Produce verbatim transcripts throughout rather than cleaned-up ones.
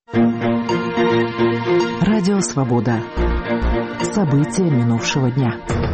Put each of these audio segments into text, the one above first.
Радио «Свобода». События минувшего дня.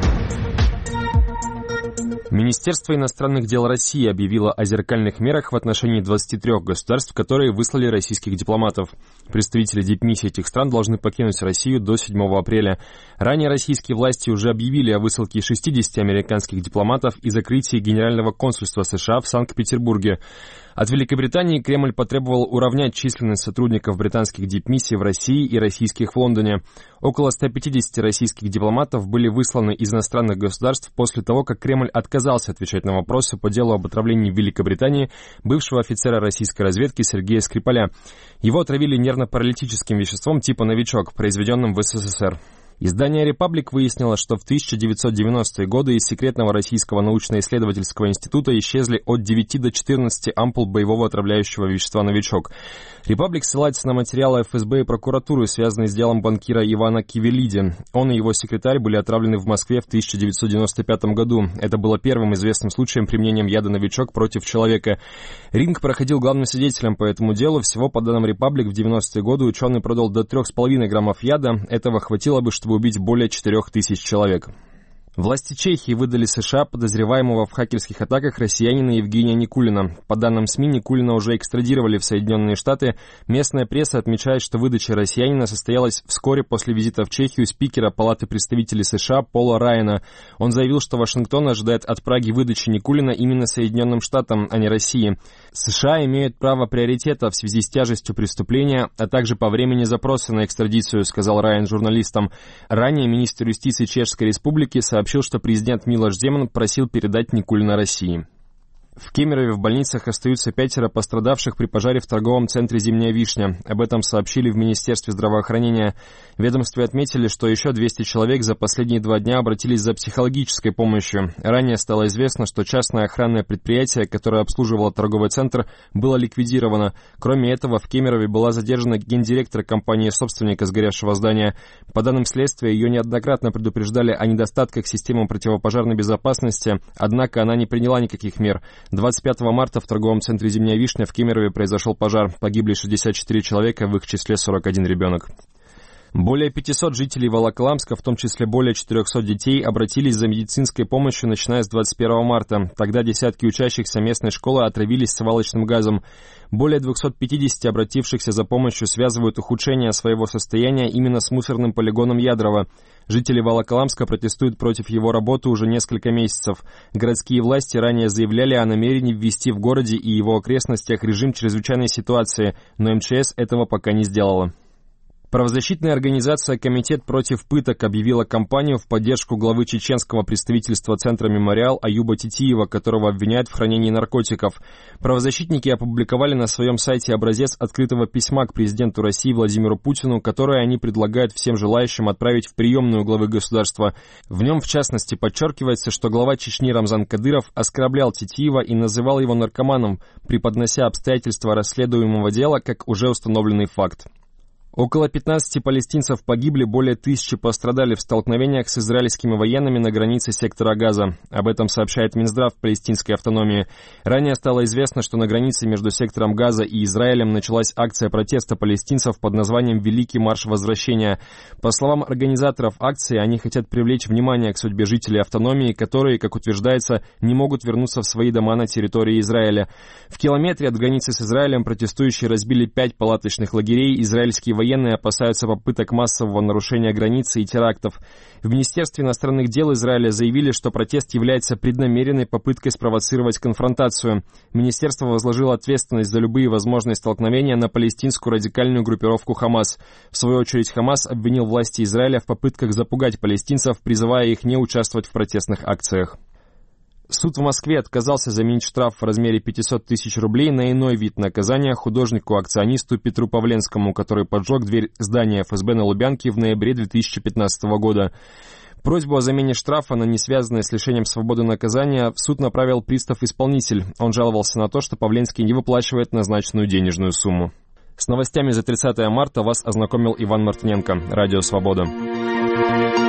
Министерство иностранных дел России объявило о зеркальных мерах в отношении двадцати трёх государств, которые выслали российских дипломатов. Представители дипмиссий этих стран должны покинуть Россию до седьмого апреля. Ранее российские власти уже объявили о высылке шестидесяти американских дипломатов и закрытии Генерального консульства США в Санкт-Петербурге. От Великобритании Кремль потребовал уравнять численность сотрудников британских дипмиссий в России и российских в Лондоне. Около ста пятидесяти российских дипломатов были высланы из иностранных государств после того, как Кремль отказался отвечать на вопросы по делу об отравлении в Великобритании бывшего офицера российской разведки Сергея Скрипаля. Его отравили нервно-паралитическим веществом типа «Новичок», произведенным в СССР. Издание «Репаблик» выяснило, что в тысяча девятьсот девяностые годы из секретного российского научно-исследовательского института исчезли от девяти до четырнадцати ампул боевого отравляющего вещества «Новичок». «Репаблик» ссылается на материалы эф эс бэ и прокуратуры, связанные с делом банкира Ивана Кивелиди. Он и его секретарь были отравлены в Москве в тысяча девятьсот девяносто пятом году. Это было первым известным случаем применения яда «Новичок» против человека. Ринг проходил главным свидетелем по этому делу. Всего, по данным «Репаблик», в девяностые годы ученый продал до трёх с половиной граммов яда. Этого хватило бы, чтобы убить более четырёх тысяч человек. Власти Чехии выдали США подозреваемого в хакерских атаках россиянина Евгения Никулина. По данным СМИ, Никулина уже экстрадировали в Соединенные Штаты. Местная пресса отмечает, что выдача россиянина состоялась вскоре после визита в Чехию спикера Палаты представителей США Пола Райана. Он заявил, что Вашингтон ожидает от Праги выдачи Никулина именно Соединенным Штатам, а не России. США имеют право приоритета в связи с тяжестью преступления, а также по времени запроса на экстрадицию, сказал Райан журналистам. Ранее министр юстиции Чешской Республики сообщил, сообщил, что президент Милош Земан просил передать Никулина России. В Кемерове в больницах остаются пятеро пострадавших при пожаре в торговом центре «Зимняя вишня». Об этом сообщили в Министерстве здравоохранения. В ведомстве отметили, что еще двести человек за последние два дня обратились за психологической помощью. Ранее стало известно, что частное охранное предприятие, которое обслуживало торговый центр, было ликвидировано. Кроме этого, в Кемерове была задержана гендиректор компании-собственника сгоревшего здания. По данным следствия, ее неоднократно предупреждали о недостатках системы противопожарной безопасности, однако она не приняла никаких мер. двадцать пятого марта в торговом центре «Зимняя вишня» в Кемерове произошел пожар. Погибли шестьдесят четыре человека, в их числе сорок один ребенок. Более пятисот жителей Волоколамска, в том числе более четырехсот детей, обратились за медицинской помощью, начиная с двадцать первого марта. Тогда десятки учащихся местной школы отравились свалочным газом. Более двухсот пятидесяти обратившихся за помощью связывают ухудшение своего состояния именно с мусорным полигоном Ядрово. Жители Волоколамска протестуют против его работы уже несколько месяцев. Городские власти ранее заявляли о намерении ввести в городе и его окрестностях режим чрезвычайной ситуации, но эм че эс этого пока не сделала. Правозащитная организация «Комитет против пыток» объявила кампанию в поддержку главы чеченского представительства Центра «Мемориал» Аюба Титиева, которого обвиняют в хранении наркотиков. Правозащитники опубликовали на своем сайте образец открытого письма к президенту России Владимиру Путину, которое они предлагают всем желающим отправить в приемную главы государства. В нем, в частности, подчеркивается, что глава Чечни Рамзан Кадыров оскорблял Титиева и называл его наркоманом, преподнося обстоятельства расследуемого дела как уже установленный факт. Около пятнадцати палестинцев погибли, более тысячи пострадали в столкновениях с израильскими военными на границе сектора Газа. Об этом сообщает Минздрав палестинской автономии. Ранее стало известно, что на границе между сектором Газа и Израилем началась акция протеста палестинцев под названием «Великий марш возвращения». По словам организаторов акции, они хотят привлечь внимание к судьбе жителей автономии, которые, как утверждается, не могут вернуться в свои дома на территории Израиля. В километре от границы с Израилем протестующие разбили пять палаточных лагерей. Израильские военные Военные опасаются попыток массового нарушения границы и терактов. В Министерстве иностранных дел Израиля заявили, что протест является преднамеренной попыткой спровоцировать конфронтацию. Министерство возложило ответственность за любые возможные столкновения на палестинскую радикальную группировку «Хамас». В свою очередь, «Хамас» обвинил власти Израиля в попытках запугать палестинцев, призывая их не участвовать в протестных акциях. Суд в Москве отказался заменить штраф в размере пятисот тысяч рублей на иной вид наказания художнику-акционисту Петру Павленскому, который поджег дверь здания эф эс бэ на Лубянке в ноябре две тысячи пятнадцатого года. Просьбу о замене штрафа на не связанное с лишением свободы наказания в суд направил пристав-исполнитель. Он жаловался на то, что Павленский не выплачивает назначенную денежную сумму. С новостями за тридцатое марта вас ознакомил Иван Мартыненко. Радио «Свобода».